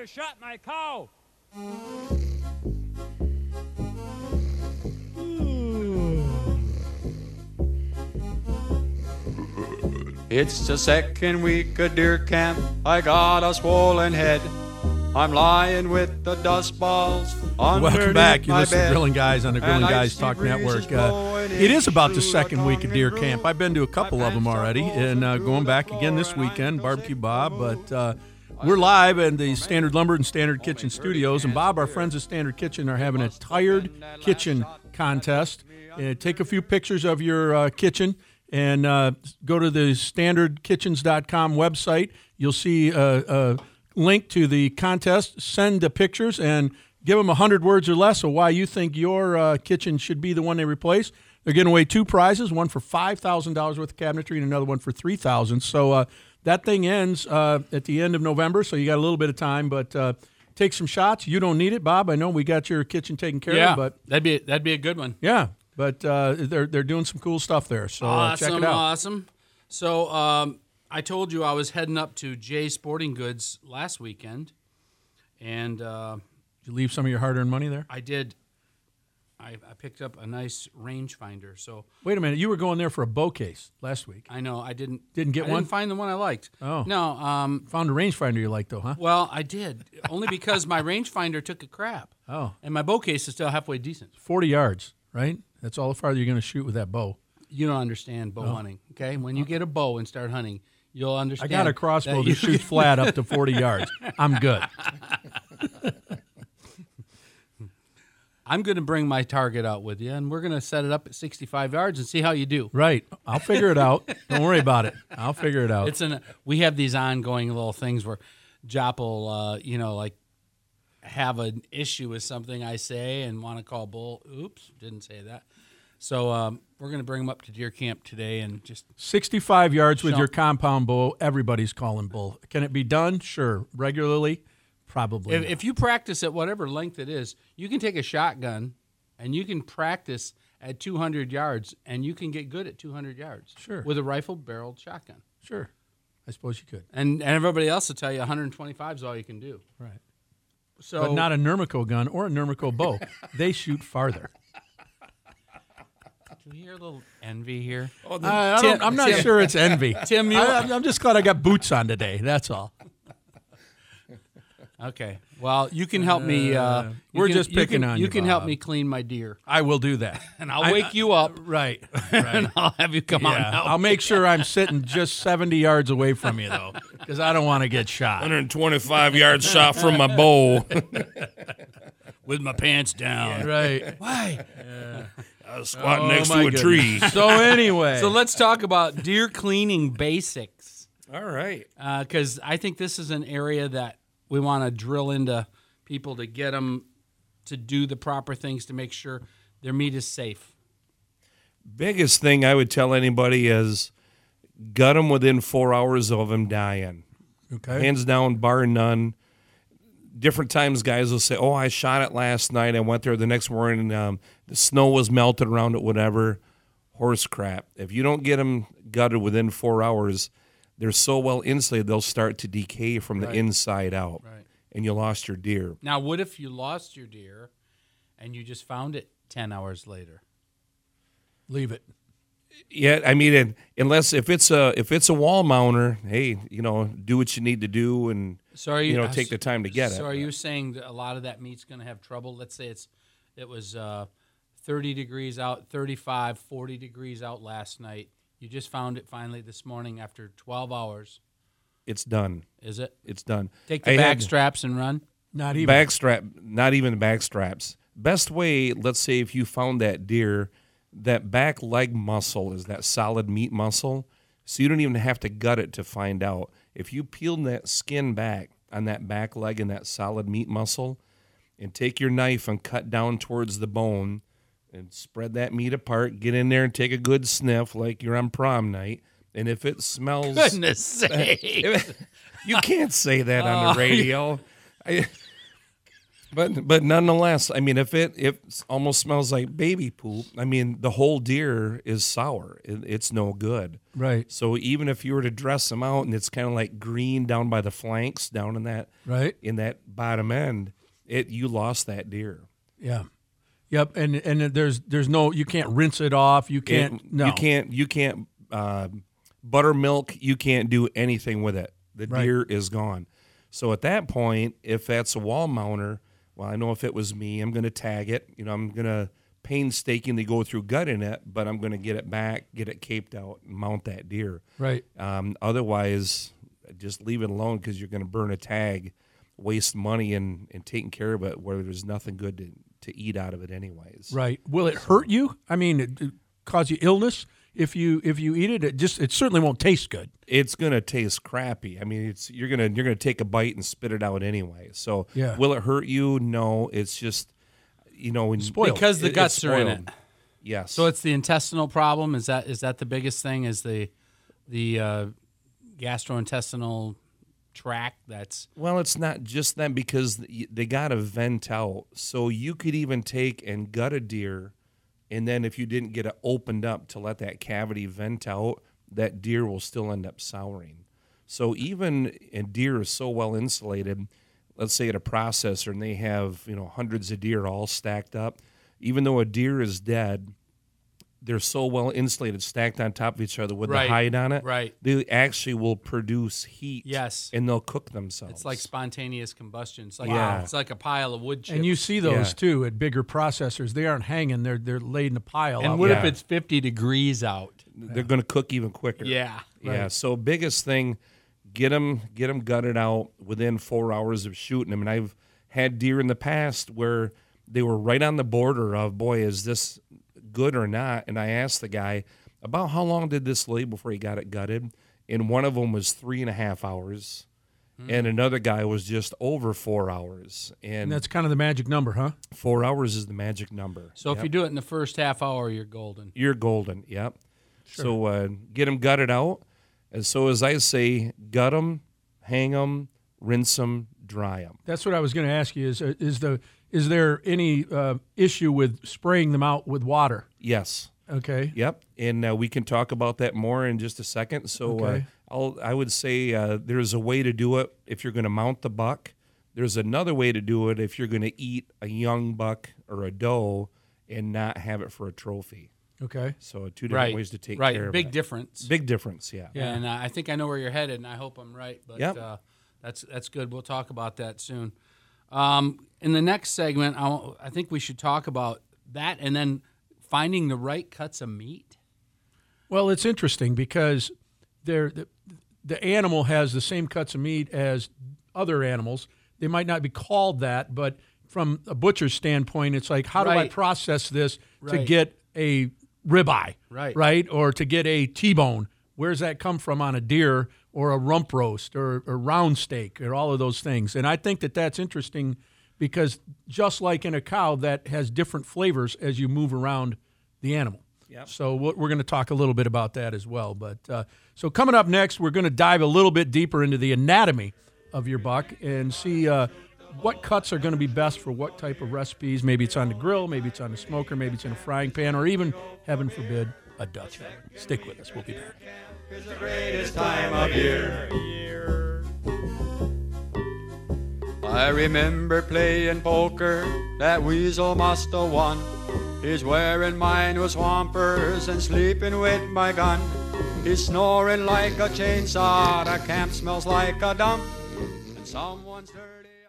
you shot my cow. It's the second week of deer camp. I got a swollen head. I'm lying with the dust balls. Welcome back. You my listen to bed. Grilling Guys on the Grilling And Guys icy Talk breezes Network. blowing It is about the into second the week of deer Congress camp. I've been to a couple My of them pants are already, bulging and through going the back floor, again this and I weekend, feel Barbecue sick Bob. to But we're live at the Standard Lumber and Standard Kitchen Studios, and Bob, our friends at Standard Kitchen, are having a tired kitchen contest. Take a few pictures of your kitchen and go to the standardkitchens.com website. You'll see a link to the contest. Send the pictures and give them 100 words or less of why you think your kitchen should be the one they replace. They're giving away two prizes, one for $5,000 worth of cabinetry and another one for $3,000. So that thing ends at the end of November, so you got a little bit of time, but take some shots. You don't need it, Bob. I know we got your kitchen taken care of, but that'd be a good one. yeah, but they're doing some cool stuff there. So check it out. Awesome. So I told you I was heading up to Jay's Sporting Goods last weekend, and Did you leave some of your hard-earned money there? I did. I picked up a nice rangefinder. So Wait a minute. You were going there for a bow case last week. I know I didn't Didn't get I one? Didn't find the one I liked. Oh. No. Found a rangefinder you like, though, huh? Well, I did only because my rangefinder took a crap. Oh. And my bow case is still halfway decent. 40 yards, right? That's all the farther you're going to shoot with that bow. You don't understand bow hunting, okay? When you get a bow and start hunting, you'll I understand. got a crossbow that that shoots flat up to 40 yards. I'm good. I'm going to bring my target out with you, and we're going to set it up at 65 yards and see how you do. Right. I'll figure it out. Don't worry about it. I'll figure it out. We have these ongoing little things where Jop will, like have an issue with something I say and want to call bull. Oops, didn't say that. So we're going to bring him up to deer camp today and just 65 yards with Show- your compound bow, everybody's calling bull. Can it be done? Sure. Regularly? Probably not. if you practice at whatever length it is, you can take a shotgun and you can practice at 200 yards and you can get good at 200 yards. Sure. With a rifle-barreled shotgun. Sure. I suppose you could. And everybody else will tell you 125 is all you can do. Right. So But not a Nurmico gun or a Nurmico bow. They shoot farther. Do you hear a little envy here? I'm not sure it's envy. Tim, I'm just glad I got boots on today. That's all. Okay. Well, you can help me. we're just picking on you, You can help Bob. me clean my deer, I will do that. and I'll wake you up, Right. and I'll have you come on out. I'll make sure I'm sitting just 70 yards away from you, though, because I don't want to get shot. 125 yards shot from my bow. with my pants down. Right. Why? I was squatting Oh, next my to a goodness. tree. So anyway. So let's talk about deer cleaning basics, All right. because I think this is an area that we want to drill into people to get them to do the proper things to make sure their meat is safe. Biggest thing I would tell anybody is gut them within 4 hours of them dying. Okay. Hands down, bar none. Different times guys will say, oh, I shot it last night. I went there the next morning. The snow was melted around it, whatever. Horse crap. If you don't get them gutted within 4 hours, they're so well insulated, they'll start to decay from the inside out. Right. And you lost your deer. Now, what if you lost your deer and you just found it 10 hours later? Leave it. Yeah, I mean, unless if it's a wall mounter, hey, do what you need to do and So are you, take the time to get it. So are you saying that a lot of that meat's going to have trouble? Let's say it was 30 degrees out, 35, 40 degrees out last night. You just found it finally this morning after 12 hours. It's done. Is it? It's done. Take the I back had straps and run? Not even. backstrap, not even back straps. Best way, let's say, if you found that deer, that back leg muscle is that solid meat muscle, so you don't even have to gut it to find out. If you peel that skin back on that back leg and that solid meat muscle, and take your knife and cut down towards the bone, and spread that meat apart, get in there and take a good sniff like you're on prom night. And if it smells... Goodness sake. You can't say that on the radio. But nonetheless, I mean, if it almost smells like baby poop, I mean, the whole deer is sour. It's no good. Right. So even if you were to dress them out and it's kind of like green down by the flanks, down in that bottom end, you lost that deer. Yeah. Yep. And there's no, you can't rinse it off. You can't. You can't buttermilk. You can't do anything with it. The deer is gone. So at that point, if that's a wall mounter, well, I know if it was me, I'm going to tag it. I'm going to painstakingly go through gutting it, but I'm going to get it back, get it caped out, and mount that deer. Right. Otherwise, just leave it alone because you're going to burn a tag, waste money in taking care of it where there's nothing good to eat out of it anyways. Right. Will it hurt you? I mean, it cause you illness? If you eat it, it certainly won't taste good. It's gonna taste crappy. I mean, you're gonna take a bite and spit it out anyway. So will it hurt you? No. It's just spoiled. Because the guts are in it. Yes. So it's the intestinal problem. Is that the biggest thing? Is the gastrointestinal tract? Well, it's not just that because they gotta vent out. So you could even take and gut a deer. And then if you didn't get it opened up to let that cavity vent out, that deer will still end up souring. So even a deer is so well insulated, let's say at a processor and they have hundreds of deer all stacked up, even though a deer is dead, they're so well insulated, stacked on top of each other with the hide on it. Right. They actually will produce heat. Yes. And they'll cook themselves. It's like spontaneous combustion. It's like it's like a pile of wood chips. And you see those too at bigger processors. They aren't hanging; they're laid in a pile. And what if it's 50 degrees out? They're going to cook even quicker. Yeah. Yeah. So biggest thing, get them gutted out within 4 hours of shooting them. And I've had deer in the past where they were right on the border of, boy, is this good or not? And I asked the guy about how long did this lay before he got it gutted, and one of them was 3.5 hours, and another guy was just over 4 hours. And that's kind of the magic number, huh? 4 hours is the magic number. So if you do it in the first half hour, you're golden. You're golden. Yep. Sure. So get them gutted out. And so as I say, gut them, hang them, rinse them, dry them. That's what I was going to ask you. Is there any issue with spraying them out with water? Yes. Okay. Yep. And we can talk about that more in just a second. So I would say there's a way to do it if you're going to mount the buck. There's another way to do it if you're going to eat a young buck or a doe and not have it for a trophy. Okay. So two different ways to take care of it. Big difference. Big difference, yeah. Yeah, and I think I know where you're headed, and I hope I'm right. But that's good. We'll talk about that soon. In the next segment, I think we should talk about that and then finding the right cuts of meat. Well, it's interesting because the animal has the same cuts of meat as other animals. They might not be called that, but from a butcher's standpoint, it's like, how do I process this to get a ribeye, right? Or to get a T-bone? Where does that come from on a deer or a rump roast or round steak or all of those things? And I think that's interesting because just like in a cow, that has different flavors as you move around the animal. Yep. So we're going to talk a little bit about that as well. But so coming up next, we're going to dive a little bit deeper into the anatomy of your buck and see what cuts are going to be best for what type of recipes. Maybe it's on the grill, maybe it's on the smoker, maybe it's in a frying pan, or even, heaven forbid, a Dutch oven. Stick with us. We'll be back. It's the greatest time of year. I remember playing poker, that weasel must have won. He's wearing mine with swampers and sleeping with my gun. He's snoring like a chainsaw, the camp smells like a dump, and someone's dirty.